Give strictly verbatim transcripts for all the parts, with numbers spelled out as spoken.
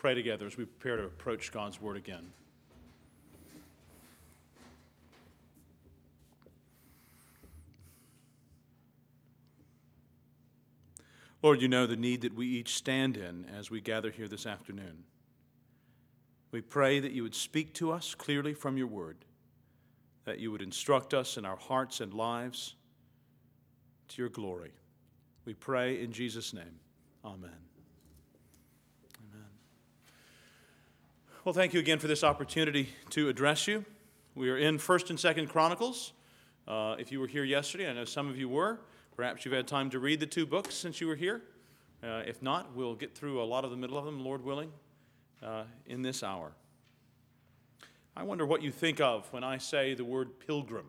pray together as we prepare to approach God's Word again. Lord, you know the need that we each stand in as we gather here this afternoon. We pray that you would speak to us clearly from your word, that you would instruct us in our hearts and lives to your glory. We pray in Jesus' name. Amen. Amen. Well, thank you again for this opportunity to address you. We are in First and Second Chronicles. Uh, if you were here yesterday, I know some of you were. Perhaps you've had time to read the two books since you were here. Uh, if not, we'll get through a lot of the middle of them, Lord willing, uh, in this hour. I wonder what you think of when I say the word pilgrim.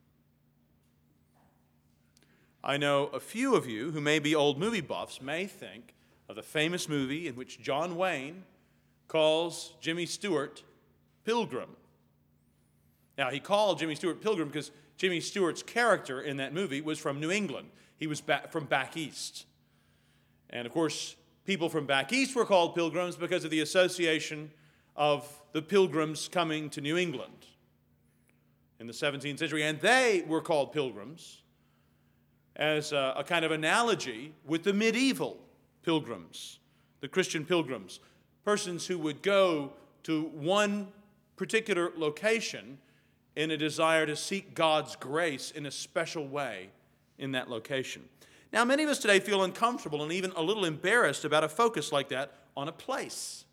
I know a few of you who may be old movie buffs may think of the famous movie in which John Wayne calls Jimmy Stewart Pilgrim. Now, he called Jimmy Stewart Pilgrim because Jimmy Stewart's character in that movie was from New England. He was back from back east. And of course, people from back east were called pilgrims because of the association of the pilgrims coming to New England in the seventeenth century. And they were called pilgrims as a, a kind of analogy with the medieval pilgrims, the Christian pilgrims, persons who would go to one particular location in a desire to seek God's grace in a special way in that location. Now, many of us today feel uncomfortable and even a little embarrassed about a focus like that on a place.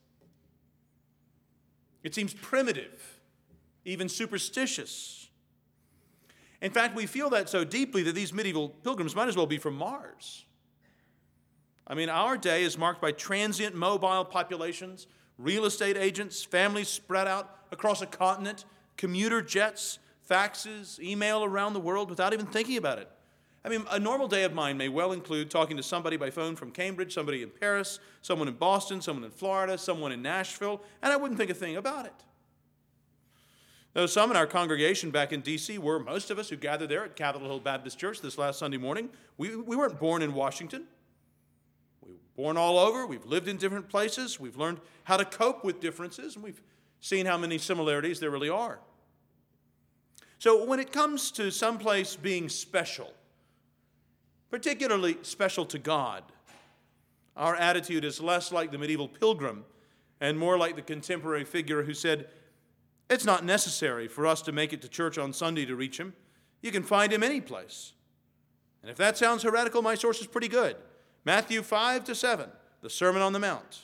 It seems primitive, even superstitious. In fact, we feel that so deeply that these medieval pilgrims might as well be from Mars. I mean, our day is marked by transient mobile populations, real estate agents, families spread out across a continent, commuter jets, faxes, email around the world without even thinking about it. I mean, a normal day of mine may well include talking to somebody by phone from Cambridge, somebody in Paris, someone in Boston, someone in Florida, someone in Nashville, and I wouldn't think a thing about it. Though some in our congregation back in D C were, most of us who gathered there at Capitol Hill Baptist Church this last Sunday morning, we, we weren't born in Washington. We were born all over. We've lived in different places. We've learned how to cope with differences, and we've seen how many similarities there really are. So when it comes to some place being special, particularly special to God, our attitude is less like the medieval pilgrim and more like the contemporary figure who said, it's not necessary for us to make it to church on Sunday to reach him. You can find him any place. And if that sounds heretical, my source is pretty good. Matthew five to seven, the Sermon on the Mount.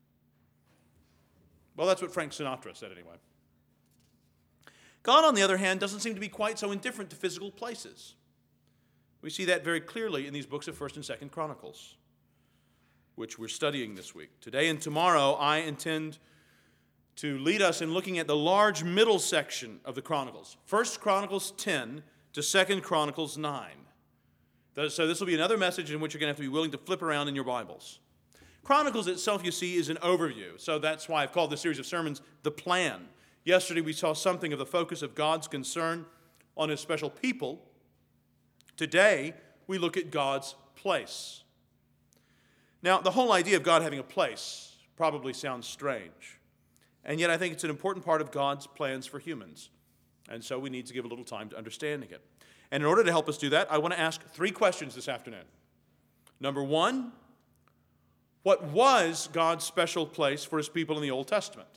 Well, that's what Frank Sinatra said anyway. God, on the other hand, doesn't seem to be quite so indifferent to physical places. We see that very clearly in these books of First and Second Chronicles, which we're studying this week. Today and tomorrow, I intend to lead us in looking at the large middle section of the Chronicles, First Chronicles ten to Second Chronicles nine. So this will be another message in which you're going to have to be willing to flip around in your Bibles. Chronicles itself, you see, is an overview. So that's why I've called this series of sermons The Plan. Yesterday we saw something of the focus of God's concern on his special people. Today we look at God's place. Now, the whole idea of God having a place probably sounds strange. And yet I think it's an important part of God's plans for humans. And so we need to give a little time to understanding it. And in order to help us do that, I want to ask three questions this afternoon. Number one, what was God's special place for his people in the Old Testament?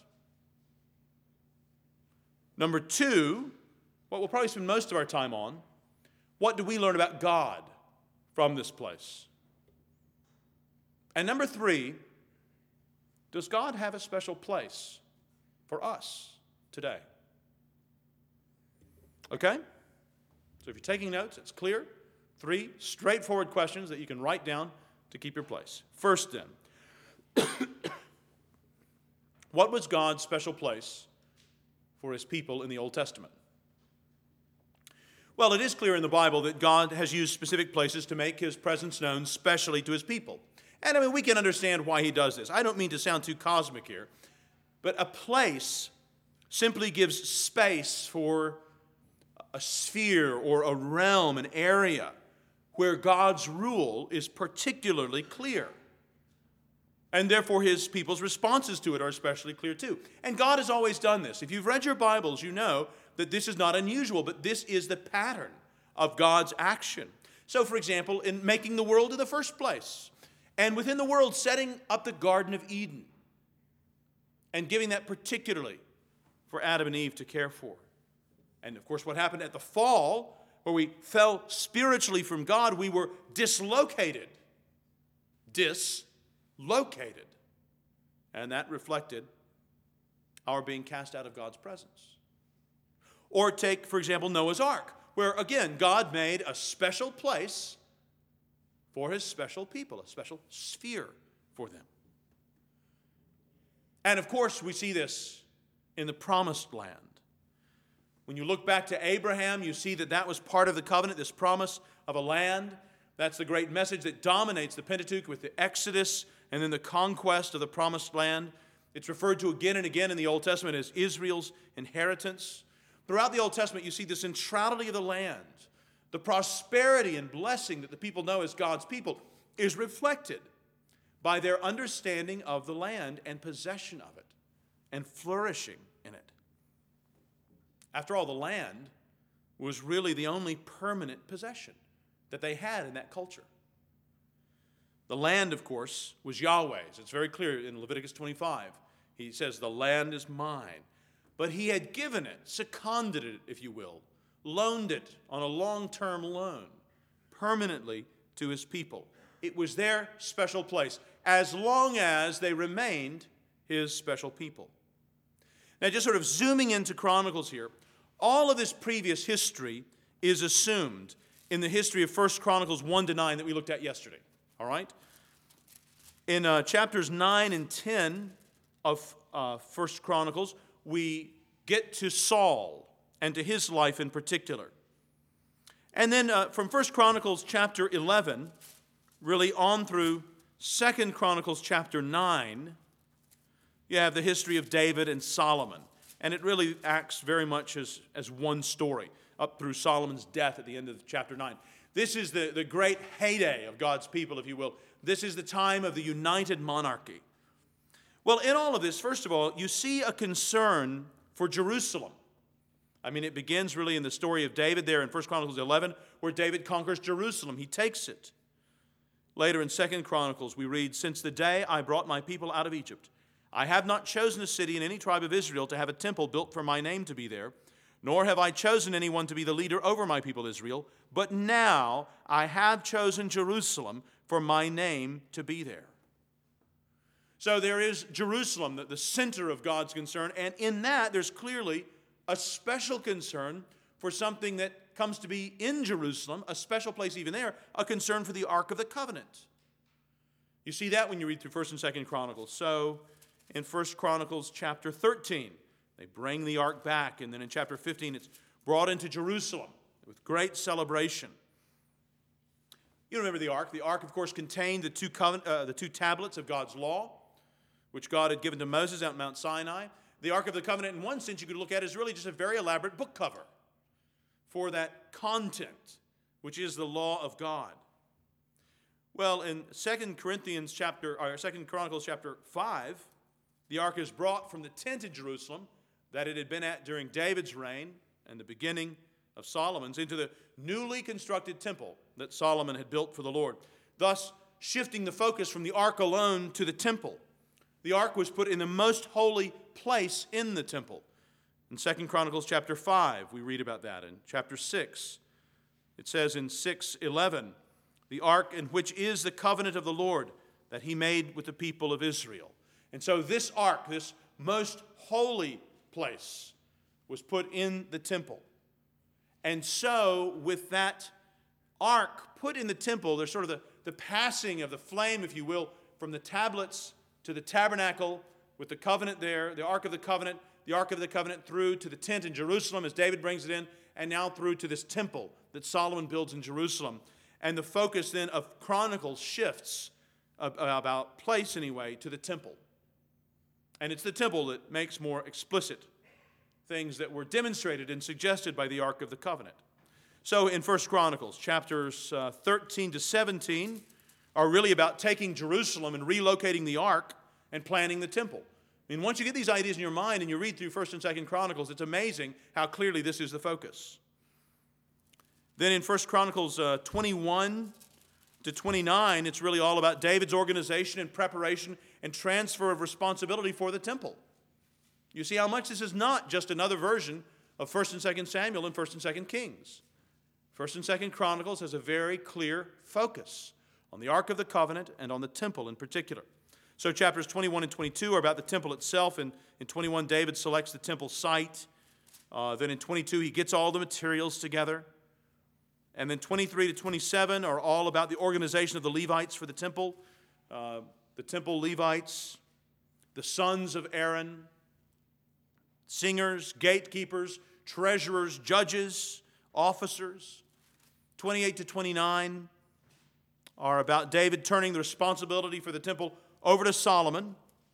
Number two, what we'll probably spend most of our time on, what do we learn about God from this place? And number three, does God have a special place for us today? Okay? So if you're taking notes, it's clear. Three straightforward questions that you can write down to keep your place. First then, what was God's special place for his people in the Old Testament? Well, it is clear in the Bible that God has used specific places to make his presence known specially to his people. And I mean, we can understand why he does this. I don't mean to sound too cosmic here, but a place simply gives space for a sphere or a realm, an area where God's rule is particularly clear. And therefore, his people's responses to it are especially clear too. And God has always done this. If you've read your Bibles, you know that this is not unusual, but this is the pattern of God's action. So, for example, in making the world in the first place, and within the world, setting up the Garden of Eden, and giving that particularly for Adam and Eve to care for. And of course, what happened at the fall, where we fell spiritually from God, we were dislocated. Dislocated. And that reflected our being cast out of God's presence. Or take, for example, Noah's Ark, where again, God made a special place for his special people, a special sphere for them. And of course, we see this in the promised land. When you look back to Abraham, you see that that was part of the covenant, this promise of a land. That's the great message that dominates the Pentateuch with the Exodus and then the conquest of the promised land. It's referred to again and again in the Old Testament as Israel's inheritance. Throughout the Old Testament, you see the centrality of the land. The prosperity and blessing that the people know as God's people is reflected by their understanding of the land and possession of it and flourishing in it. After all, the land was really the only permanent possession that they had in that culture. The land, of course, was Yahweh's. It's very clear in Leviticus twenty-five. He says, the land is mine. But he had given it, seconded it, if you will, loaned it on a long-term loan permanently to his people. It was their special place, as long as they remained his special people. Now, just sort of zooming into Chronicles here, all of this previous history is assumed in the history of First Chronicles one to nine that we looked at yesterday. All right? In uh, chapters nine and ten of uh, First Chronicles, we get to Saul and to his life in particular. And then uh, from First Chronicles chapter eleven, really on through Second Chronicles chapter nine, you have the history of David and Solomon. And it really acts very much as, as one story, up through Solomon's death at the end of chapter nine. This is the, the great heyday of God's people, if you will. This is the time of the united monarchy. Well, in all of this, first of all, you see a concern for Jerusalem. I mean, it begins really in the story of David there in First Chronicles eleven, where David conquers Jerusalem. He takes it. Later in Second Chronicles, we read, "Since the day I brought my people out of Egypt, I have not chosen a city in any tribe of Israel to have a temple built for my name to be there, nor have I chosen anyone to be the leader over my people Israel, but now I have chosen Jerusalem for my name to be there." So there is Jerusalem, the center of God's concern, and in that there's clearly a special concern for something that comes to be in Jerusalem, a special place even there, a concern for the Ark of the Covenant. You see that when you read through First and Second Chronicles. So in First Chronicles chapter thirteen, they bring the ark back, and then in chapter fifteen, it's brought into Jerusalem with great celebration. You remember the ark. The ark, of course, contained the two, covenant, uh, the two tablets of God's law, which God had given to Moses out Mount Sinai. The Ark of the Covenant, in one sense, you could look at as really just a very elaborate book cover for that content, which is the law of God. Well, in Second Corinthians chapter, or Second Chronicles chapter five, the ark is brought from the tent in Jerusalem that it had been at during David's reign and the beginning of Solomon's into the newly constructed temple that Solomon had built for the Lord, thus shifting the focus from the ark alone to the temple. The ark was put in the most holy place in the temple. In Second Chronicles chapter five, we read about that. In chapter six, it says in six eleven, "The ark in which is the covenant of the Lord that he made with the people of Israel." And so this ark, this most holy place, was put in the temple. And so with that ark put in the temple, there's sort of the, the passing of the flame, if you will, from the tablets to the tabernacle with the covenant there, the Ark of the Covenant, the Ark of the Covenant through to the tent in Jerusalem as David brings it in, and now through to this temple that Solomon builds in Jerusalem. And the focus then of Chronicles shifts about place anyway to the temple. And it's the temple that makes more explicit things that were demonstrated and suggested by the Ark of the Covenant. So in First Chronicles chapters uh, thirteen to seventeen are really about taking Jerusalem and relocating the ark and planning the temple. I mean, once you get these ideas in your mind and you read through First and Second Chronicles, it's amazing how clearly this is the focus. Then in First Chronicles uh, twenty-one to twenty-nine, it's really all about David's organization and preparation and transfer of responsibility for the temple. You see how much this is not just another version of First and Second Samuel and First and Second Kings. First and Second Chronicles has a very clear focus on the Ark of the Covenant and on the temple in particular. So chapters twenty-one and twenty-two are about the temple itself, and in twenty-one, David selects the temple site. Uh, then in twenty-two, he gets all the materials together. And then twenty-three to twenty-seven are all about the organization of the Levites for the temple. Uh, the temple Levites, the sons of Aaron, singers, gatekeepers, treasurers, judges, officers. twenty-eight to twenty-nine are about David turning the responsibility for the temple over to Solomon,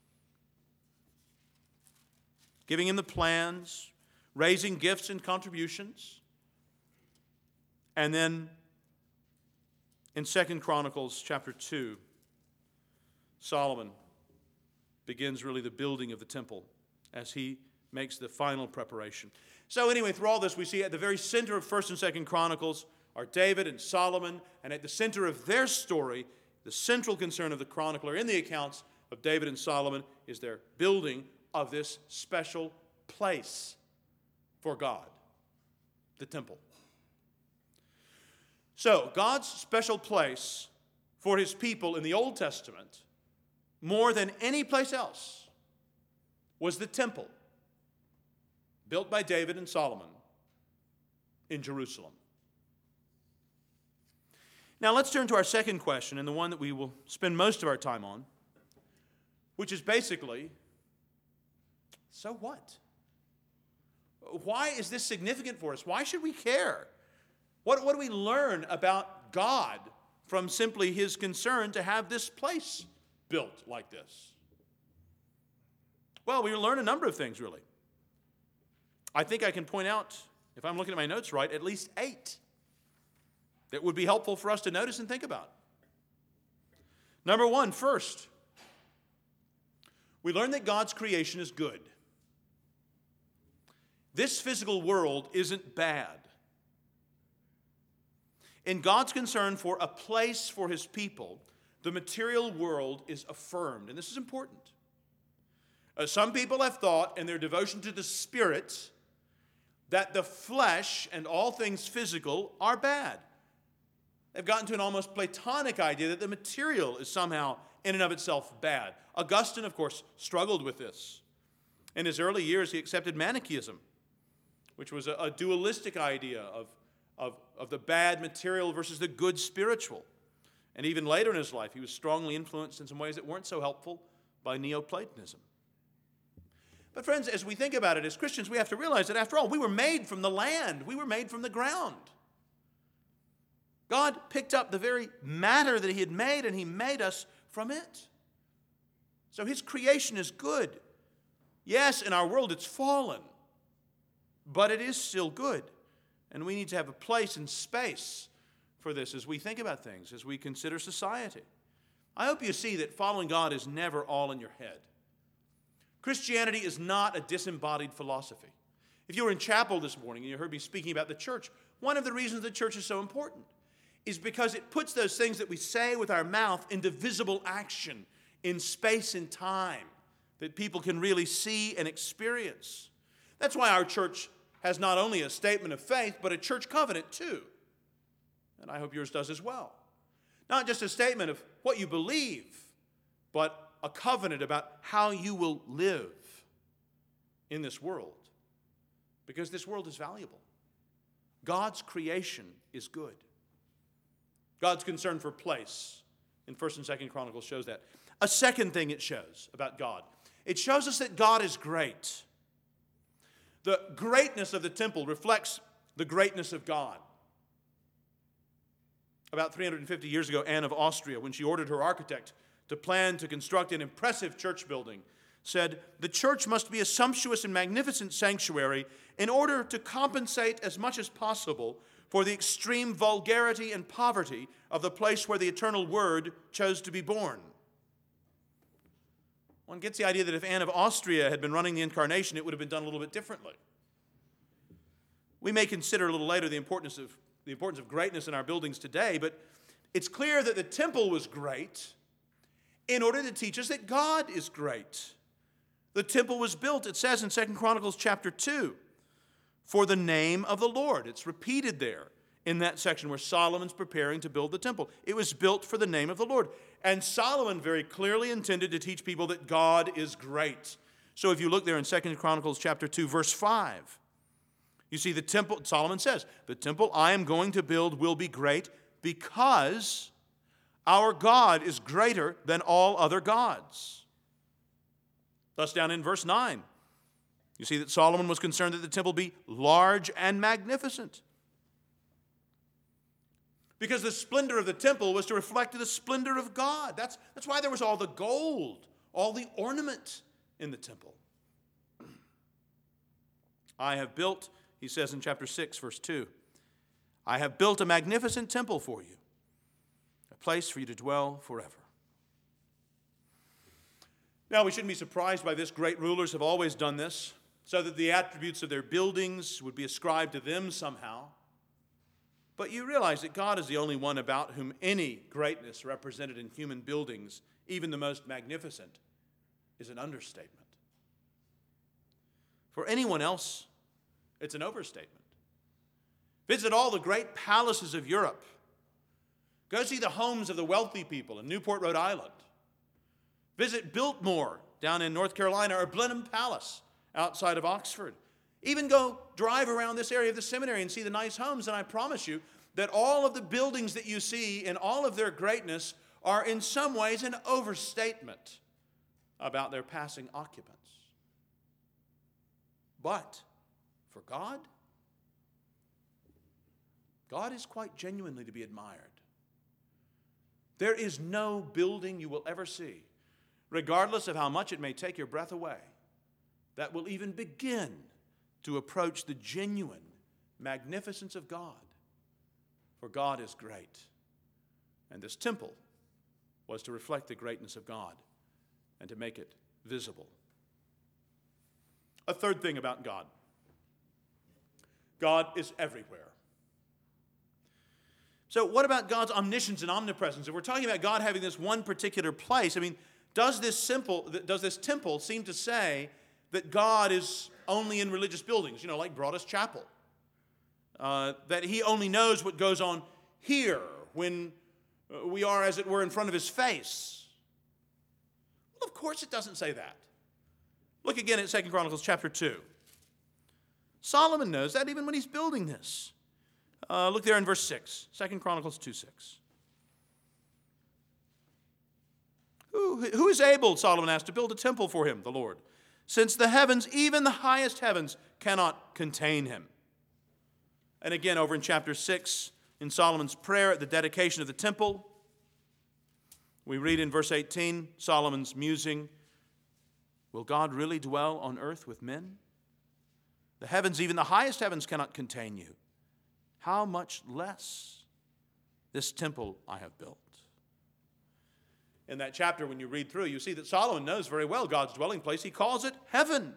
giving him the plans, raising gifts and contributions. And then in Second Chronicles chapter two, Solomon begins really the building of the temple as he makes the final preparation. So anyway, through all this, we see at the very center of First and Second Chronicles are David and Solomon, and at the center of their story, the central concern of the chronicler in the accounts of David and Solomon is their building of this special place for God, the temple. So, God's special place for his people in the Old Testament, more than any place else, was the temple built by David and Solomon in Jerusalem. Now let's turn to our second question, and the one that we will spend most of our time on, which is basically, so what? Why is this significant for us? Why should we care? What, what do we learn about God from simply his concern to have this place built like this? Well, we learn a number of things, really. I think I can point out, if I'm looking at my notes right, at least eight that would be helpful for us to notice and think about. Number one, first, we learn that God's creation is good. This physical world isn't bad. In God's concern for a place for his people, the material world is affirmed, and this is important. Uh, some people have thought, in their devotion to the Spirit, that the flesh and all things physical are bad. They've gotten to an almost Platonic idea that the material is somehow in and of itself bad. Augustine, of course, struggled with this. In his early years, he accepted Manichaeism, which was a, a dualistic idea of, of, of the bad material versus the good spiritual. And even later in his life, he was strongly influenced in some ways that weren't so helpful by Neoplatonism. But friends, as we think about it as Christians, we have to realize that after all, we were made from the land. We were made from the ground. God picked up the very matter that he had made, and he made us from it. So his creation is good. Yes, in our world it's fallen, but it is still good. And we need to have a place and space for this as we think about things, as we consider society. I hope you see that following God is never all in your head. Christianity is not a disembodied philosophy. If you were in chapel this morning and you heard me speaking about the church, one of the reasons the church is so important is because it puts those things that we say with our mouth into visible action in space and time that people can really see and experience. That's why our church has not only a statement of faith, but a church covenant too. And I hope yours does as well. Not just a statement of what you believe, but a covenant about how you will live in this world. Because this world is valuable. God's creation is good. God's concern for place in First and Second Chronicles shows that. A second thing it shows about God, it shows us that God is great. The greatness of the temple reflects the greatness of God. About three hundred fifty years ago, Anne of Austria, when she ordered her architect to plan to construct an impressive church building, said, "The church must be a sumptuous and magnificent sanctuary in order to compensate as much as possible for the extreme vulgarity and poverty of the place where the eternal Word chose to be born. One gets the idea that if Anne of Austria had been running the incarnation, it would have been done a little bit differently. We may consider a little later the importance of, the importance of greatness in our buildings today, but it's clear that the temple was great in order to teach us that God is great. The temple was built, it says in Second Chronicles chapter two, for the name of the Lord. It's repeated there in that section where Solomon's preparing to build the temple. It was built for the name of the Lord. And Solomon very clearly intended to teach people that God is great. So if you look there in Second Chronicles chapter two, verse five, you see the temple, Solomon says, the temple I am going to build will be great because our God is greater than all other gods. Thus down in verse nine, you see that Solomon was concerned that the temple be large and magnificent. Because the splendor of the temple was to reflect the splendor of God. That's, that's why there was all the gold, all the ornament in the temple. I have built, he says in chapter six, verse two, I have built a magnificent temple for you, a place for you to dwell forever. Now, we shouldn't be surprised by this. Great rulers have always done this, so that the attributes of their buildings would be ascribed to them somehow. But you realize that God is the only one about whom any greatness represented in human buildings, even the most magnificent, is an understatement. For anyone else, it's an overstatement. Visit all the great palaces of Europe. Go see the homes of the wealthy people in Newport, Rhode Island. Visit Biltmore down in North Carolina or Blenheim Palace outside of Oxford. Even go drive around this area of the seminary and see the nice homes, and I promise you that all of the buildings that you see in all of their greatness are in some ways an overstatement about their passing occupants. But for God, God is quite genuinely to be admired. There is no building you will ever see, regardless of how much it may take your breath away, that will even begin to approach the genuine magnificence of God. For God is great. And this temple was to reflect the greatness of God and to make it visible. A third thing about God. God is everywhere. So what about God's omniscience and omnipresence? If we're talking about God having this one particular place, I mean, does this simple, does this temple seem to say that God is only in religious buildings, you know, like Broadus Chapel? Uh, that he only knows what goes on here when we are, as it were, in front of his face? Well, of course it doesn't say that. Look again at Second Chronicles chapter two. Solomon knows that even when he's building this. Uh, look there in verse six, Second Chronicles two six. Who, who is able, Solomon asked, to build a temple for him, the Lord, since the heavens, even the highest heavens, cannot contain him? And again, over in chapter six, in Solomon's prayer at the dedication of the temple, we read in verse eighteen, Solomon's musing, will God really dwell on earth with men? The heavens, even the highest heavens, cannot contain you. How much less this temple I have built? In that chapter, when you read through, you see that Solomon knows very well God's dwelling place. He calls it heaven.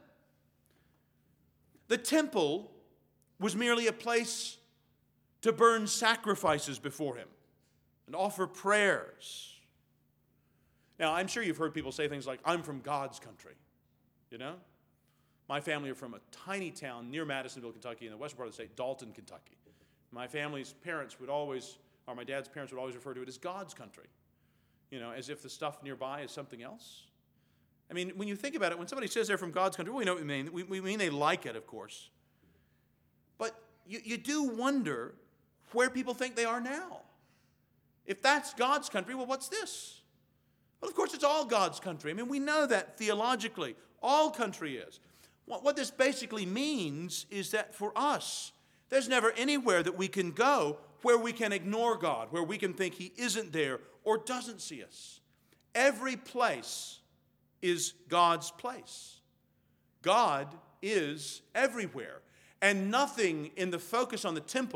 The temple was merely a place to burn sacrifices before him and offer prayers. Now, I'm sure you've heard people say things like, I'm from God's country, you know? My family are from a tiny town near Madisonville, Kentucky, in the western part of the state, Dalton, Kentucky. My family's parents would always, or my dad's parents would always refer to it as God's country, you know, as if the stuff nearby is something else. I mean, when you think about it, when somebody says they're from God's country, well, we know what we mean. We, we mean they like it, of course. But you, you do wonder where people think they are now. If that's God's country, well, what's this? Well, of course, it's all God's country. I mean, we know that theologically. All country is. What, what this basically means is that for us, there's never anywhere that we can go where we can ignore God, where we can think he isn't there or doesn't see us. Every place is God's place. God is everywhere. And nothing in the focus on the temple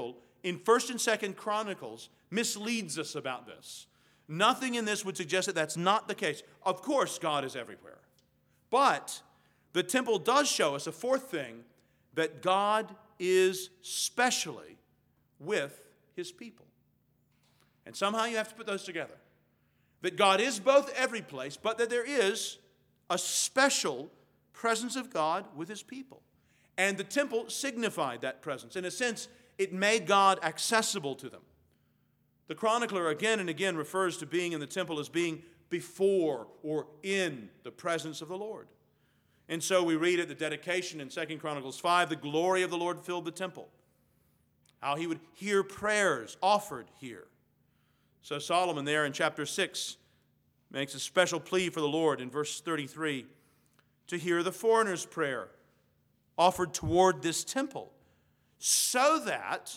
in First and Second Chronicles misleads us about this. Nothing in this would suggest that that's not the case. Of course, God is everywhere. But the temple does show us a fourth thing, that God is specially with his people. And somehow you have to put those together. That God is both every place, but that there is a special presence of God with his people. And the temple signified that presence. In a sense, it made God accessible to them. The chronicler again and again refers to being in the temple as being before or in the presence of the Lord. And so we read at the dedication in Second Chronicles five, the glory of the Lord filled the temple. How he would hear prayers offered here. So Solomon there in chapter six makes a special plea for the Lord in verse thirty-three to hear the foreigner's prayer offered toward this temple, so that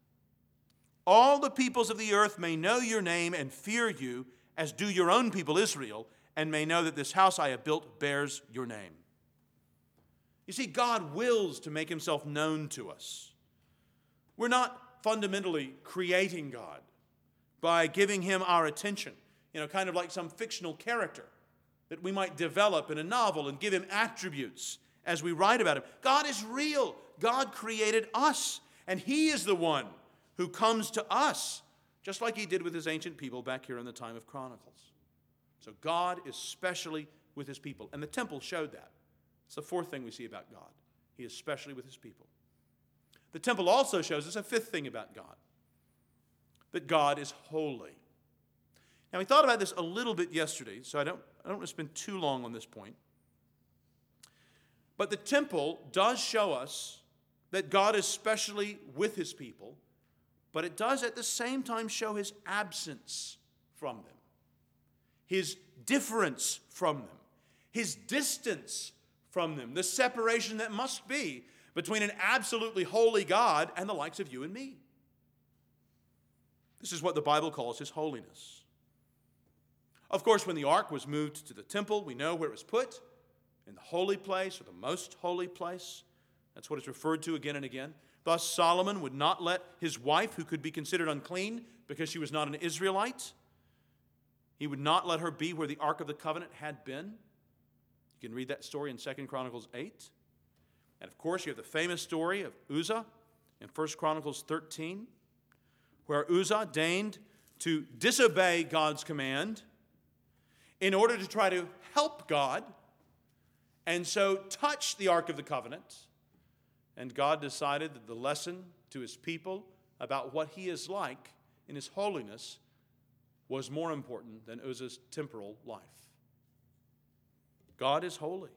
all the peoples of the earth may know your name and fear you, as do your own people Israel, and may know that this house I have built bears your name. You see, God wills to make himself known to us. We're not fundamentally creating God by giving him our attention, you know, kind of like some fictional character that we might develop in a novel and give him attributes as we write about him. God is real. God created us, and he is the one who comes to us, just like he did with his ancient people back here in the time of Chronicles. So God is specially with his people, and the temple showed that. It's the fourth thing we see about God. He is specially with his people. The temple also shows us a fifth thing about God, that God is holy. Now, we thought about this a little bit yesterday, so I don't, I don't want to spend too long on this point. But the temple does show us that God is specially with his people, but it does at the same time show his absence from them, his difference from them, his distance from them, the separation that must be between an absolutely holy God and the likes of you and me. This is what the Bible calls his holiness. Of course, when the ark was moved to the temple, we know where it was put, in the holy place, or the most holy place. That's what it's referred to again and again. Thus, Solomon would not let his wife, who could be considered unclean because she was not an Israelite, he would not let her be where the Ark of the Covenant had been. You can read that story in Second Chronicles eight. And of course, you have the famous story of Uzzah in First Chronicles thirteen, where Uzzah deigned to disobey God's command in order to try to help God, and so touch the Ark of the Covenant. And God decided that the lesson to his people about what he is like in his holiness was more important than Uzzah's temporal life. God is holy.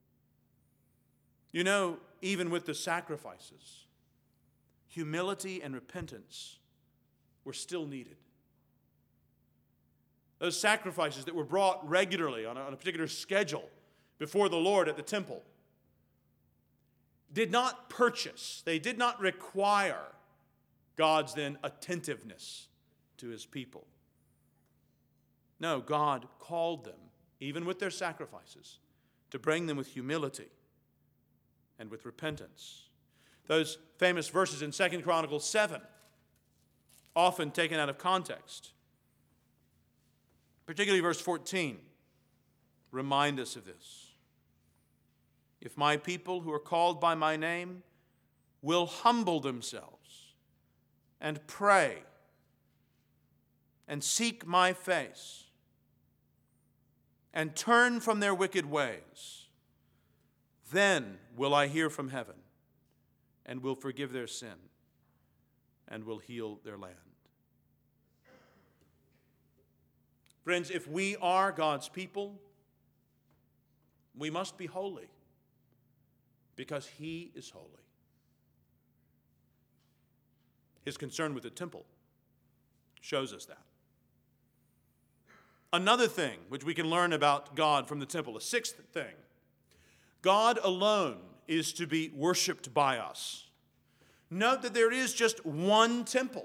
You know, even with the sacrifices, humility and repentance were still needed. Those sacrifices that were brought regularly on a, on a particular schedule before the Lord at the temple did not purchase, they did not require God's then attentiveness to his people. No, God called them, even with their sacrifices, to bring them with humility and with repentance. Those famous verses in Second Chronicles seven, often taken out of context, particularly verse fourteen, remind us of this. If my people who are called by my name will humble themselves and pray and seek my face and turn from their wicked ways, then will I hear from heaven and will forgive their sin and will heal their land. Friends, if we are God's people, we must be holy because he is holy. His concern with the temple shows us that. Another thing which we can learn about God from the temple, a sixth thing, God alone is to be worshiped by us. Note that there is just one temple.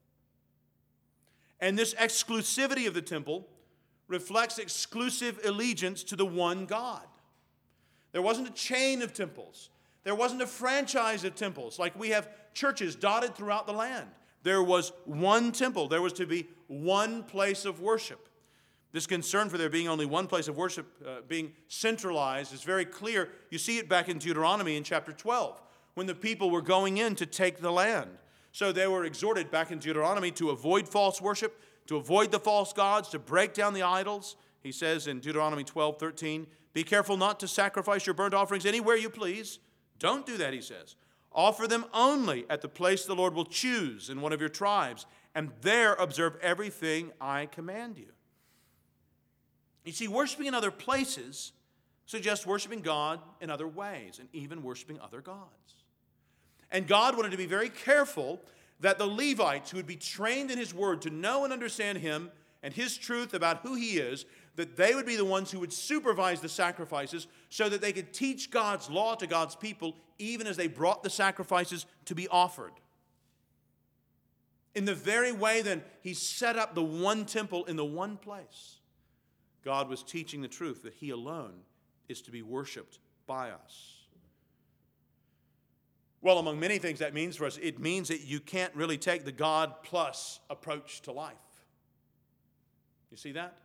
And this exclusivity of the temple reflects exclusive allegiance to the one God. There wasn't a chain of temples. There wasn't a franchise of temples like we have churches dotted throughout the land. There was one temple. There was to be one place of worship. This concern for there being only one place of worship uh, being centralized is very clear. You see it back in Deuteronomy in chapter twelve, when the people were going in to take the land. So they were exhorted back in Deuteronomy to avoid false worship, to avoid the false gods, to break down the idols. He says in Deuteronomy twelve thirteen, be careful not to sacrifice your burnt offerings anywhere you please. Don't do that, he says. Offer them only at the place the Lord will choose in one of your tribes, and there observe everything I command you. You see, worshiping in other places suggests worshiping God in other ways, and even worshiping other gods. And God wanted to be very careful that the Levites, who would be trained in his word to know and understand him and his truth about who he is, that they would be the ones who would supervise the sacrifices so that they could teach God's law to God's people even as they brought the sacrifices to be offered. In the very way then he set up the one temple in the one place, God was teaching the truth that he alone is to be worshiped by us. Well, among many things that means for us, it means that you can't really take the God plus approach to life. You see that?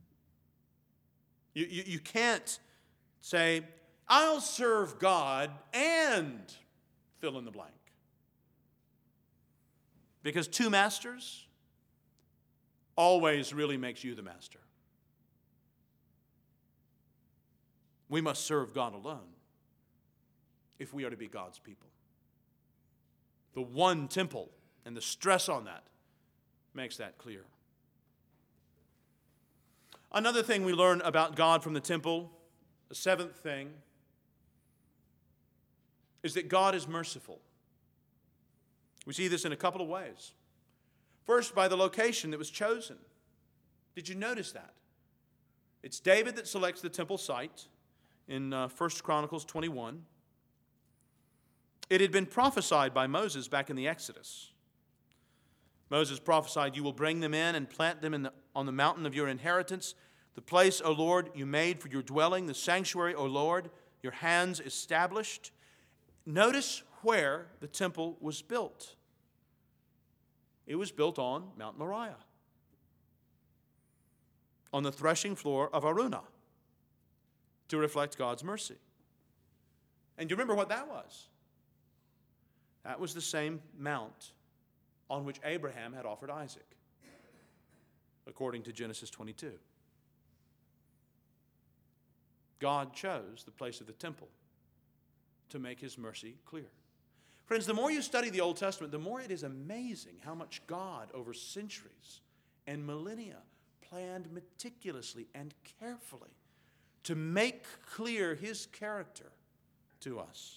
You, you, you can't say, I'll serve God and fill in the blank. Because two masters always really makes you the master. We must serve God alone if we are to be God's people. The one temple and the stress on that makes that clear. Another thing we learn about God from the temple, the seventh thing, is that God is merciful. We see this in a couple of ways. First, by the location that was chosen. Did you notice that? It's David that selects the temple site in uh, First Chronicles twenty-one. It had been prophesied by Moses back in the Exodus. Moses prophesied, you will bring them in and plant them in the, on the mountain of your inheritance, the place, O Lord, you made for your dwelling, the sanctuary, O Lord, your hands established. Notice where the temple was built. It was built on Mount Moriah, on the threshing floor of Araunah, to reflect God's mercy. And do you remember what that was? That was the same mount on which Abraham had offered Isaac, according to Genesis twenty-two. God chose the place of the temple to make his mercy clear. Friends, the more you study the Old Testament, the more it is amazing how much God, over centuries and millennia, planned meticulously and carefully to make clear his character to us.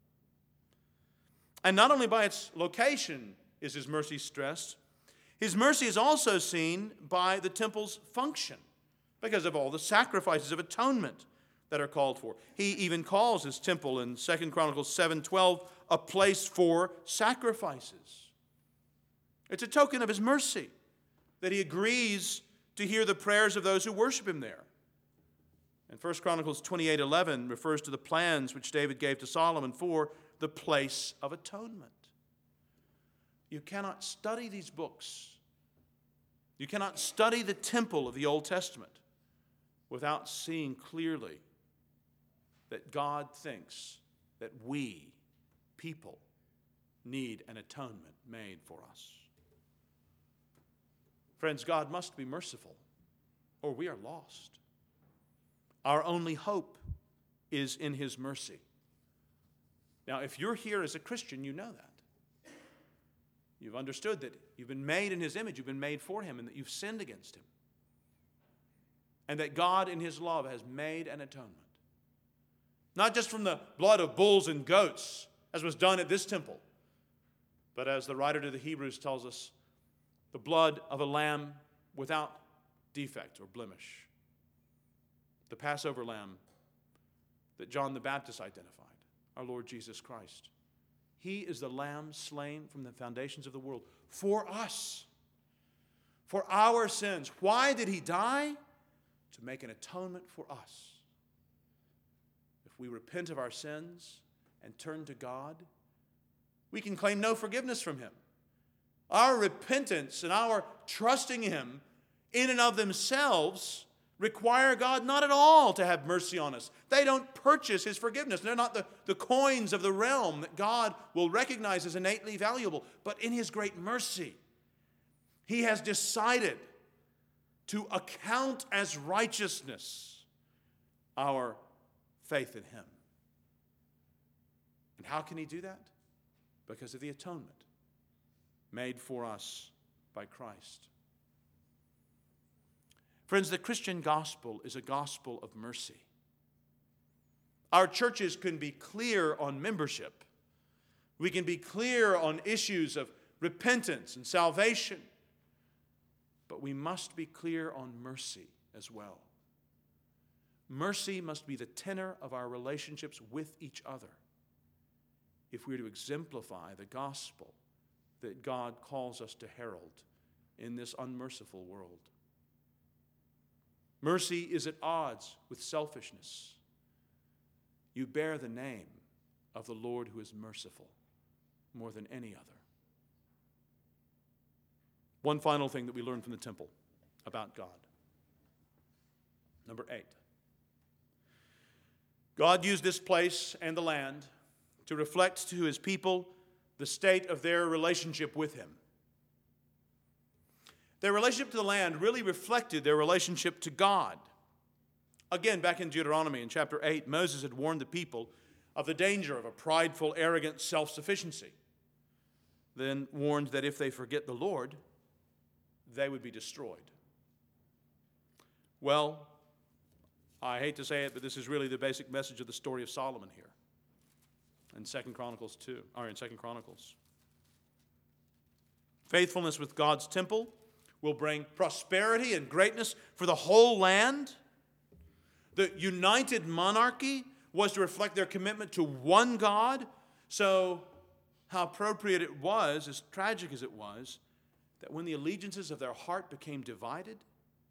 And not only by its location is his mercy stressed, his mercy is also seen by the temple's function because of all the sacrifices of atonement that are called for. He even calls his temple in Second Chronicles seven twelve a place for sacrifices. It's a token of his mercy that he agrees to hear the prayers of those who worship him there. And First Chronicles twenty-eight eleven refers to the plans which David gave to Solomon for the place of atonement. You cannot study these books. You cannot study the temple of the Old Testament without seeing clearly that God thinks that we, people, need an atonement made for us. Friends, God must be merciful, or we are lost. Our only hope is in his mercy. Now, if you're here as a Christian, you know that. You've understood that you've been made in his image, you've been made for him, and that you've sinned against him. And that God in his love has made an atonement. Not just from the blood of bulls and goats, as was done at this temple, but as the writer to the Hebrews tells us, the blood of a lamb without defect or blemish. The Passover lamb that John the Baptist identified, our Lord Jesus Christ. He is the lamb slain from the foundations of the world for us, for our sins. Why did he die? To make an atonement for us. If we repent of our sins and turn to God, we can claim no forgiveness from him. Our repentance and our trusting Him in and of themselves require God not at all to have mercy on us. They don't purchase His forgiveness. They're not the, the coins of the realm that God will recognize as innately valuable. But in His great mercy, He has decided to account as righteousness our faith in Him. And how can He do that? Because of the atonement made for us by Christ. Friends, the Christian gospel is a gospel of mercy. Our churches can be clear on membership. We can be clear on issues of repentance and salvation. But we must be clear on mercy as well. Mercy must be the tenor of our relationships with each other if we're to exemplify the gospel that God calls us to herald in this unmerciful world. Mercy is at odds with selfishness. You bear the name of the Lord who is merciful more than any other. One final thing that we learn from the temple about God. Number eight. God used this place and the land to reflect to His people the state of their relationship with Him. Their relationship to the land really reflected their relationship to God. Again, back in Deuteronomy in chapter eight, Moses had warned the people of the danger of a prideful, arrogant self-sufficiency. Then warned that if they forget the Lord, they would be destroyed. Well, I hate to say it, but this is really the basic message of the story of Solomon here in Second Chronicles two, or in Second Chronicles. Faithfulness with God's temple will bring prosperity and greatness for the whole land. The united monarchy was to reflect their commitment to one God. So how appropriate it was, as tragic as it was, that when the allegiances of their heart became divided,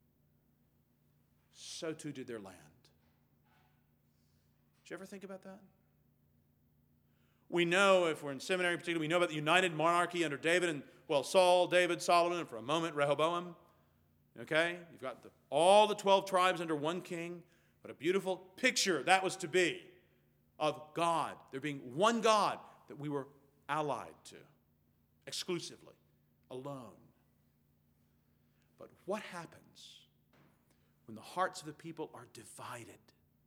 so too did their land. Did you ever think about that? We know, if we're in seminary particularly, we know about the united monarchy under David and, well, Saul, David, Solomon, and for a moment, Rehoboam. Okay? You've got the, all the twelve tribes under one king. What a beautiful picture that was to be of God. There being one God that we were allied to, exclusively, alone. But what happens when the hearts of the people are divided?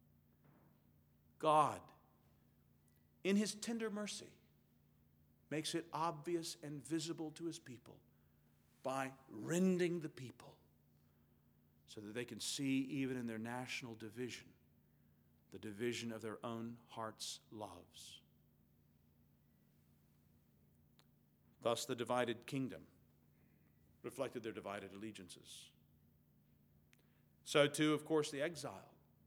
God, in His tender mercy, makes it obvious and visible to His people by rending the people so that they can see, even in their national division, the division of their own hearts' loves. Thus, the divided kingdom reflected their divided allegiances. So, too, of course, the exile.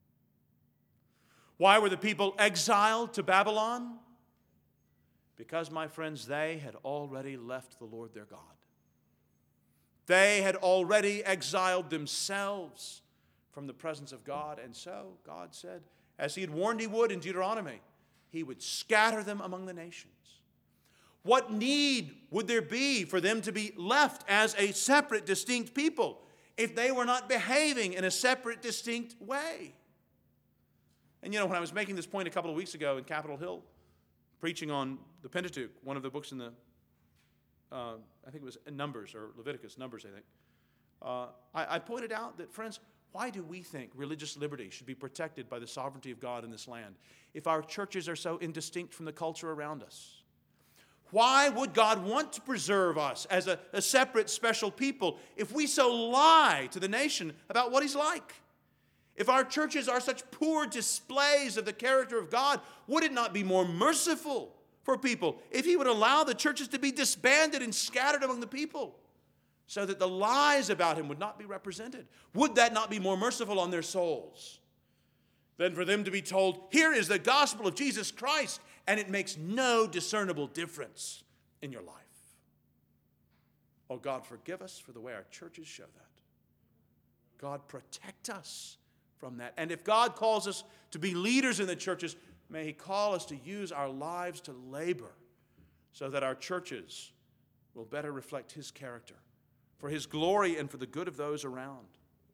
Why were the people exiled to Babylon? Because, my friends, they had already left the Lord their God. They had already exiled themselves from the presence of God. And so, God said, as He had warned He would in Deuteronomy, He would scatter them among the nations. What need would there be for them to be left as a separate, distinct people if they were not behaving in a separate, distinct way? And you know, when I was making this point a couple of weeks ago in Capitol Hill, preaching on the Pentateuch, one of the books in the, uh, I think it was Numbers or Leviticus, Numbers, I think, uh, I, I pointed out that, friends, why do we think religious liberty should be protected by the sovereignty of God in this land if our churches are so indistinct from the culture around us? Why would God want to preserve us as a, a separate, special people if we so lie to the nation about what He's like? If our churches are such poor displays of the character of God, would it not be more merciful for people if He would allow the churches to be disbanded and scattered among the people so that the lies about Him would not be represented? Would that not be more merciful on their souls than for them to be told, here is the gospel of Jesus Christ, and it makes no discernible difference in your life? Oh, God, forgive us for the way our churches show that. God, protect us from that. And if God calls us to be leaders in the churches, may He call us to use our lives to labor so that our churches will better reflect his character, for his glory and for the good of those around.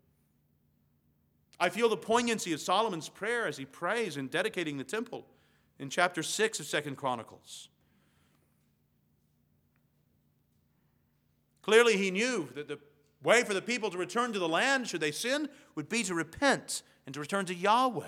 I feel the poignancy of Solomon's prayer as he prays in dedicating the temple in chapter six of Second Chronicles. Clearly he knew that the way for the people to return to the land, should they sin, would be to repent and to return to Yahweh.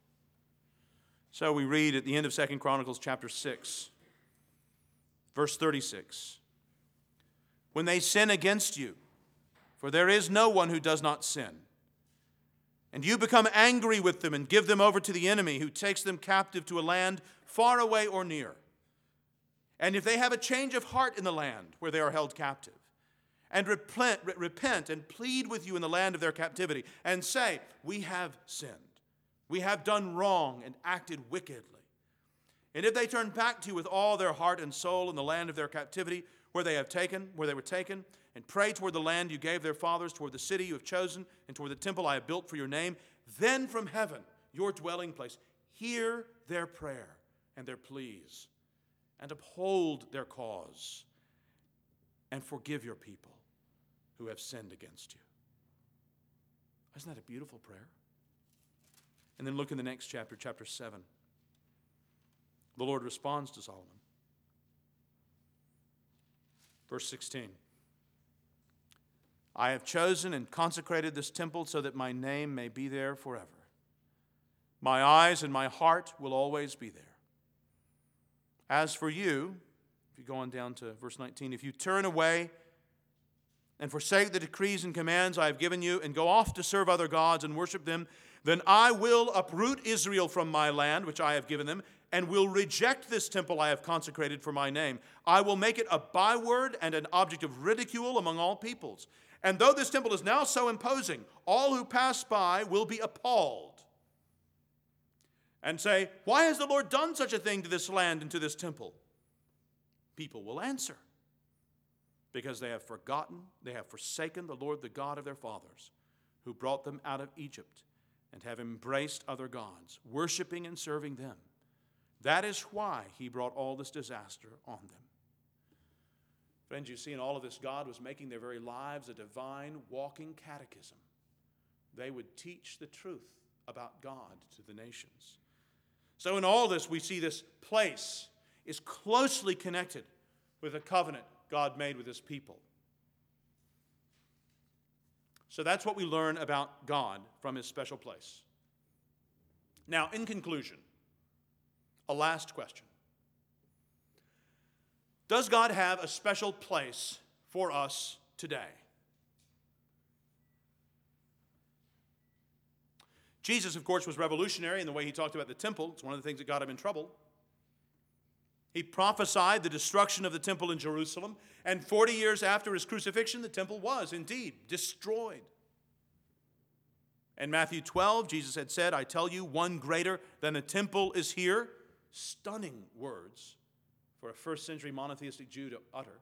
So we read at the end of Second Chronicles chapter six, verse thirty-six. When they sin against you, for there is no one who does not sin, and you become angry with them and give them over to the enemy who takes them captive to a land far away or near. And if they have a change of heart in the land where they are held captive, and repent, repent and plead with you in the land of their captivity, and say, we have sinned, we have done wrong and acted wickedly. And if they turn back to you with all their heart and soul in the land of their captivity, where they have taken, where they were taken, and pray toward the land you gave their fathers, toward the city you have chosen, and toward the temple I have built for your name, then from heaven, your dwelling place, hear their prayer and their pleas, and uphold their cause, and forgive your people who have sinned against you. Isn't that a beautiful prayer? And then look in the next chapter, chapter seven. The Lord responds to Solomon. Verse sixteen. I have chosen and consecrated this temple so that my name may be there forever. My eyes and my heart will always be there. As for you, if you go on down to verse nineteen, if you turn away and forsake the decrees and commands I have given you and go off to serve other gods and worship them, then I will uproot Israel from my land, which I have given them, and will reject this temple I have consecrated for my name. I will make it a byword and an object of ridicule among all peoples. And though this temple is now so imposing, all who pass by will be appalled and say, why has the Lord done such a thing to this land and to this temple? People will answer, because they have forgotten, they have forsaken the Lord, the God of their fathers, who brought them out of Egypt, and have embraced other gods, worshiping and serving them. That is why he brought all this disaster on them. Friends, you see, in all of this, God was making their very lives a divine walking catechism. They would teach the truth about God to the nations. So in all this, we see this place is closely connected with a covenant God made with his people. So that's what we learn about God from his special place. Now, in conclusion, a last question. Does God have a special place for us today? Jesus, of course, was revolutionary in the way he talked about the temple. It's one of the things that got him in trouble. He prophesied the destruction of the temple in Jerusalem, and forty years after his crucifixion, the temple was indeed destroyed. In Matthew twelve, Jesus had said, I tell you, one greater than the temple is here. Stunning words for a first century monotheistic Jew to utter.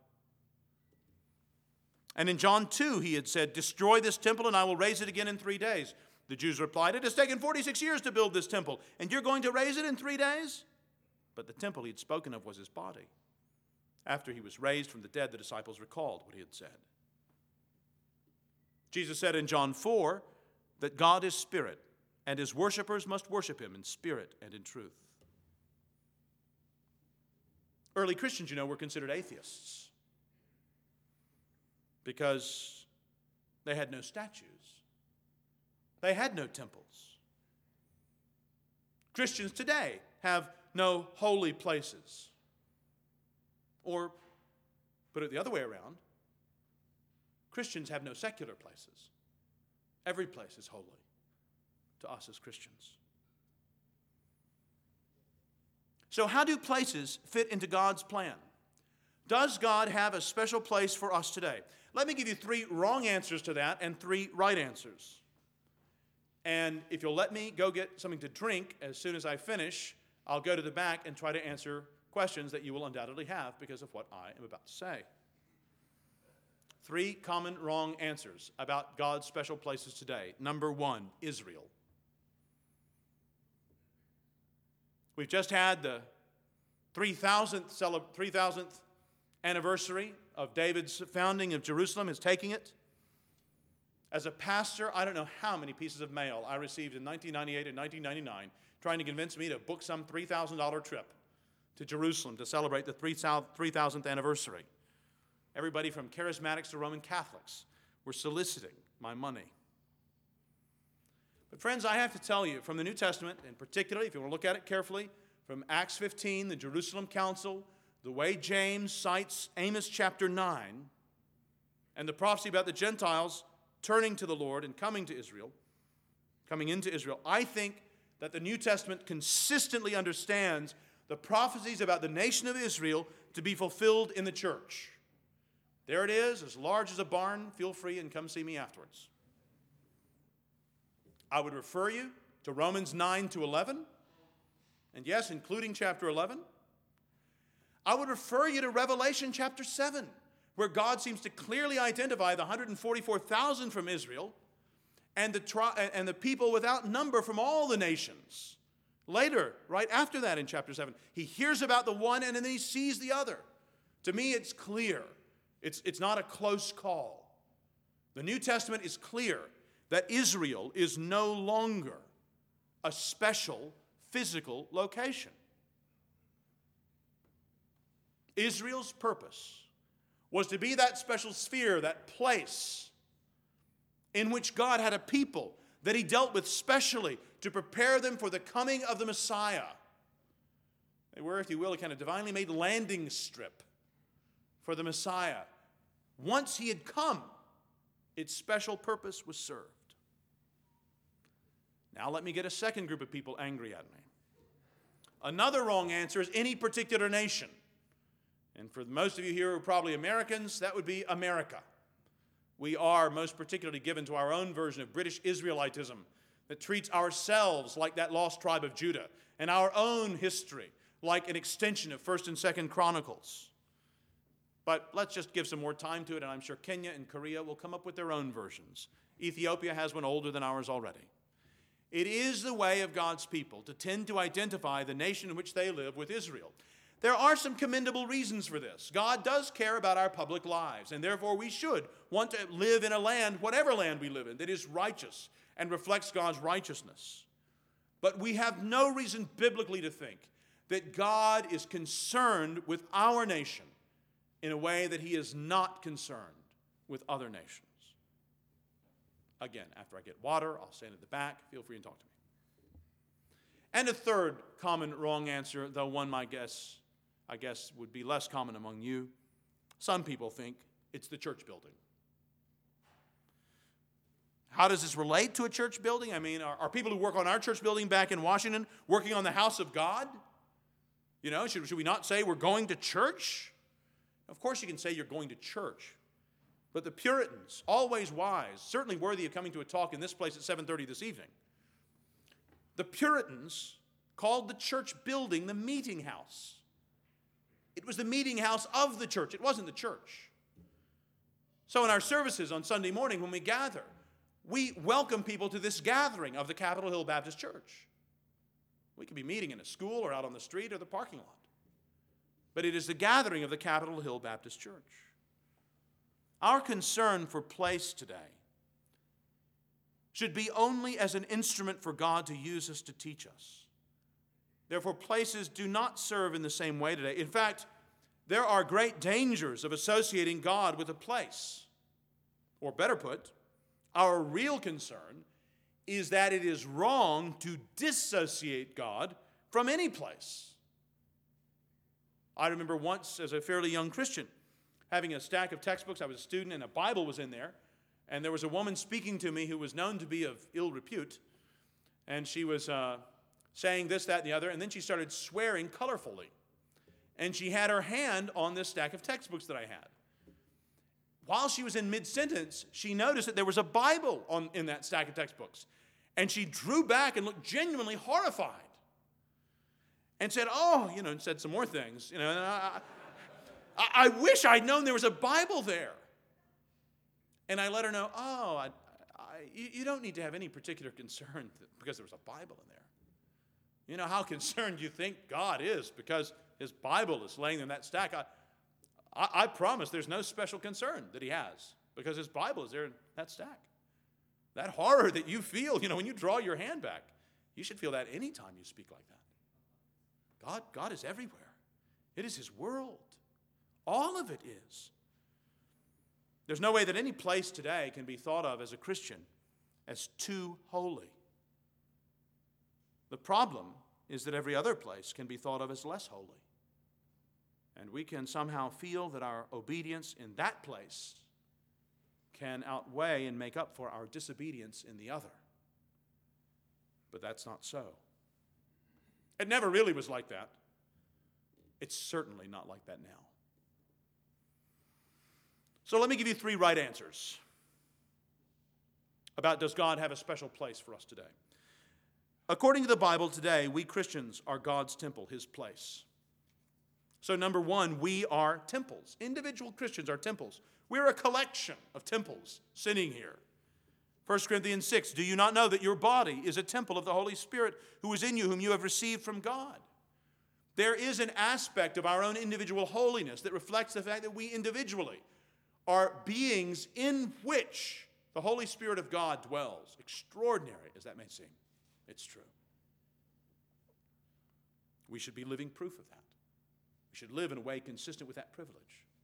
And in John two, he had said, destroy this temple and I will raise it again in three days. The Jews replied, it has taken forty-six years to build this temple, and you're going to raise it in three days? But the temple he had spoken of was his body. After he was raised from the dead, the disciples recalled what he had said. Jesus said in John four that God is spirit, and his worshipers must worship him in spirit and in truth. Early Christians, you know, were considered atheists because they had no statues. They had no temples. Christians today have no holy places. Or, put it the other way around, Christians have no secular places. Every place is holy to us as Christians. So how do places fit into God's plan? Does God have a special place for us today? Let me give you three wrong answers to that and three right answers. And if you'll let me go get something to drink as soon as I finish, I'll go to the back and try to answer questions that you will undoubtedly have because of what I am about to say. Three common wrong answers about God's special places today. Number one, Israel. We've just had the three thousandth anniversary of David's founding of Jerusalem, his taking it. As a pastor, I don't know how many pieces of mail I received in nineteen ninety-eight and nineteen ninety-nine trying to convince me to book some three thousand dollars trip to Jerusalem to celebrate the three thousandth anniversary. Everybody from charismatics to Roman Catholics were soliciting my money. But friends, I have to tell you, from the New Testament, and particularly, if you want to look at it carefully, from Acts fifteen, the Jerusalem Council, the way James cites Amos chapter nine, and the prophecy about the Gentiles turning to the Lord and coming to Israel, coming into Israel, I think that the New Testament consistently understands the prophecies about the nation of Israel to be fulfilled in the church. There it is, as large as a barn. Feel free and come see me afterwards. I would refer you to Romans nine to eleven, and yes, including chapter eleven. I would refer you to Revelation chapter seven, where God seems to clearly identify the one hundred forty-four thousand from Israel and the, tri- and the people without number from all the nations. Later, right after that in chapter seven, he hears about the one and then he sees the other. To me, it's clear. It's, it's not a close call. The New Testament is clear that Israel is no longer a special physical location. Israel's purpose was to be that special sphere, that place in which God had a people that he dealt with specially to prepare them for the coming of the Messiah. They were, if you will, a kind of divinely made landing strip for the Messiah. Once he had come, its special purpose was served. Now let me get a second group of people angry at me. Another wrong answer is any particular nation. And for most of you here who are probably Americans, that would be America. We are most particularly given to our own version of British Israelitism that treats ourselves like that lost tribe of Judah and our own history like an extension of First and Second Chronicles. But let's just give some more time to it, and I'm sure Kenya and Korea will come up with their own versions. Ethiopia has one older than ours already. It is the way of God's people to tend to identify the nation in which they live with Israel. There are some commendable reasons for this. God does care about our public lives, and therefore we should want to live in a land, whatever land we live in, that is righteous and reflects God's righteousness. But we have no reason biblically to think that God is concerned with our nation in a way that he is not concerned with other nations. Again, after I get water, I'll stand at the back. Feel free and talk to me. And a third common wrong answer, though one might guess, I guess would be less common among you. Some people think it's the church building. How does this relate to a church building? I mean, are, are people who work on our church building back in Washington working on the house of God? You know, should, should we not say we're going to church? Of course you can say you're going to church. But the Puritans, always wise, certainly worthy of coming to a talk in this place at seven thirty this evening, the Puritans called the church building the meeting house. It was the meeting house of the church. It wasn't the church. So in our services on Sunday morning when we gather, we welcome people to this gathering of the Capitol Hill Baptist Church. We could be meeting in a school or out on the street or the parking lot. But it is the gathering of the Capitol Hill Baptist Church. Our concern for place today should be only as an instrument for God to use us to teach us. Therefore, places do not serve in the same way today. In fact, there are great dangers of associating God with a place. Or better put, our real concern is that it is wrong to dissociate God from any place. I remember once, as a fairly young Christian, having a stack of textbooks. I was a student, and a Bible was in there. And there was a woman speaking to me who was known to be of ill repute. And she was uh, saying this, that, and the other. And then she started swearing colorfully. And she had her hand on this stack of textbooks that I had. While she was in mid-sentence, she noticed that there was a Bible on, in that stack of textbooks. And she drew back and looked genuinely horrified. And said, oh, you know, and said some more things. You know, and I, I, I wish I'd known there was a Bible there. And I let her know, oh, I, I, you don't need to have any particular concern because there was a Bible in there. You know how concerned you think God is because his Bible is laying in that stack. I, I, I promise there's no special concern that he has because his Bible is there in that stack. That horror that you feel, you know, when you draw your hand back, you should feel that anytime you speak like that. God, God is everywhere. It is his world. All of it is. There's no way that any place today can be thought of as a Christian as too holy. The problem is that every other place can be thought of as less holy. And we can somehow feel that our obedience in that place can outweigh and make up for our disobedience in the other. But that's not so. It never really was like that. It's certainly not like that now. So let me give you three right answers about does God have a special place for us today. According to the Bible today, we Christians are God's temple, his place. So number one, we are temples. Individual Christians are temples. We're a collection of temples sitting here. First Corinthians six, do you not know that your body is a temple of the Holy Spirit who is in you, whom you have received from God? There is an aspect of our own individual holiness that reflects the fact that we individually are beings in which the Holy Spirit of God dwells. Extraordinary as that may seem, it's true. We should be living proof of that. We should live in a way consistent with that privilege.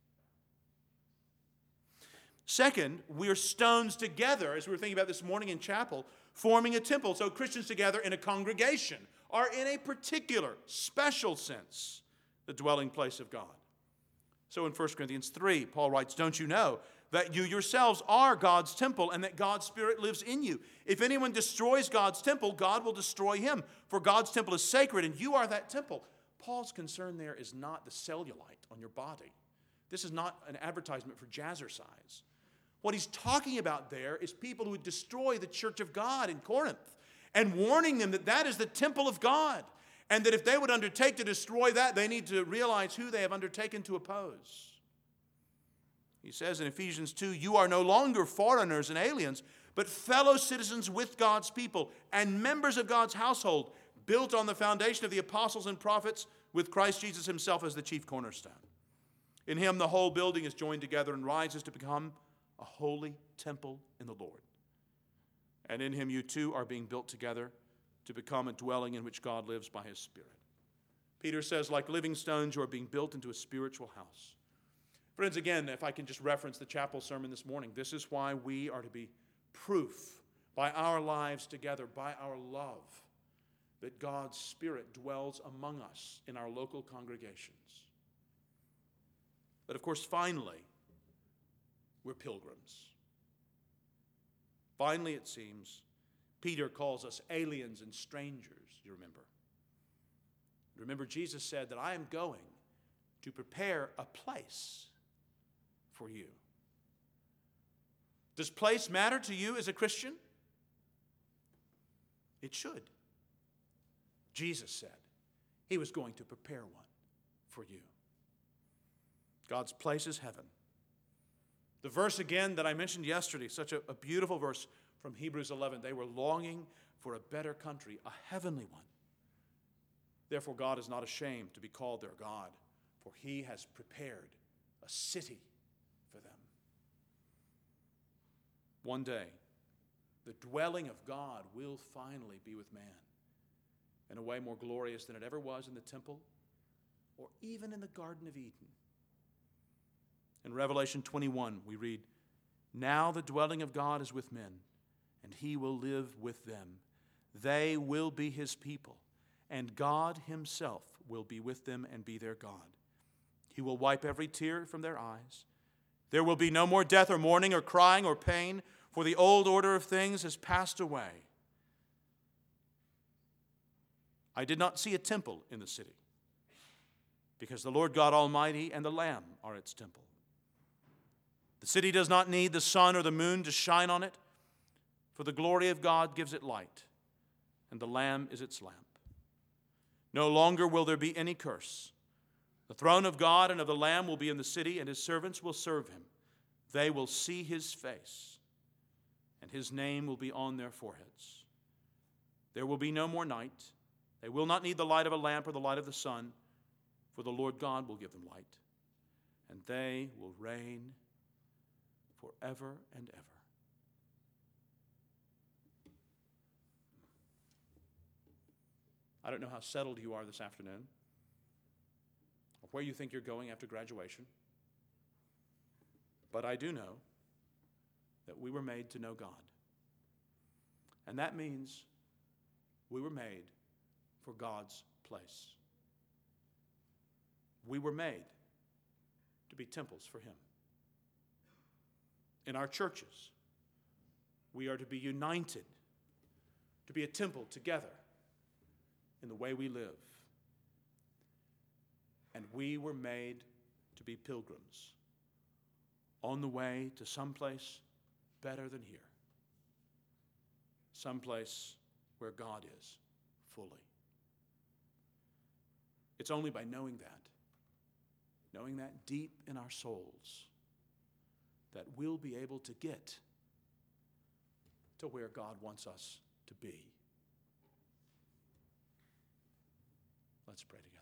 Second, we're stones together, as we were thinking about this morning in chapel, forming a temple. So Christians together in a congregation are in a particular, special sense, the dwelling place of God. So in First Corinthians three, Paul writes, don't you know that you yourselves are God's temple and that God's Spirit lives in you? If anyone destroys God's temple, God will destroy him. For God's temple is sacred and you are that temple. Paul's concern there is not the cellulite on your body. This is not an advertisement for jazzercise. What he's talking about there is people who would destroy the church of God in Corinth and warning them that that is the temple of God and that if they would undertake to destroy that, they need to realize who they have undertaken to oppose. He says in Ephesians two, you are no longer foreigners and aliens, but fellow citizens with God's people and members of God's household, built on the foundation of the apostles and prophets with Christ Jesus himself as the chief cornerstone. In him the whole building is joined together and rises to become a holy temple in the Lord. And in him you too are being built together to become a dwelling in which God lives by his Spirit. Peter says, like living stones, you are being built into a spiritual house. Friends, again, if I can just reference the chapel sermon this morning, this is why we are to be proof by our lives together, by our love, that God's Spirit dwells among us in our local congregations. But of course, finally, we're pilgrims. Finally, it seems, Peter calls us aliens and strangers, you remember. Remember, Jesus said that I am going to prepare a place for you. Does place matter to you as a Christian? It should. Jesus said he was going to prepare one for you. God's place is heaven. The verse again that I mentioned yesterday, such a, a beautiful verse from Hebrews eleven. They were longing for a better country, a heavenly one. Therefore, God is not ashamed to be called their God, for he has prepared a city for them. One day, the dwelling of God will finally be with man in a way more glorious than it ever was in the temple or even in the Garden of Eden. In Revelation twenty-one, we read, now the dwelling of God is with men, and he will live with them. They will be his people, and God himself will be with them and be their God. He will wipe every tear from their eyes. There will be no more death or mourning or crying or pain, for the old order of things has passed away. I did not see a temple in the city, because the Lord God Almighty and the Lamb are its temple. The city does not need the sun or the moon to shine on it, for the glory of God gives it light, and the Lamb is its lamp. No longer will there be any curse. The throne of God and of the Lamb will be in the city, and his servants will serve him. They will see his face, and his name will be on their foreheads. There will be no more night. They will not need the light of a lamp or the light of the sun, for the Lord God will give them light. and they will reign forever and ever. I don't know how settled you are this afternoon, or where you think you're going after graduation, but I do know that we were made to know God. And that means we were made for God's place. We were made to be temples for Him. In our churches, we are to be united, to be a temple together in the way we live. And we were made to be pilgrims on the way to someplace better than here, someplace where God is fully. It's only by knowing that, knowing that deep in our souls, that we'll be able to get to where God wants us to be. Let's pray together.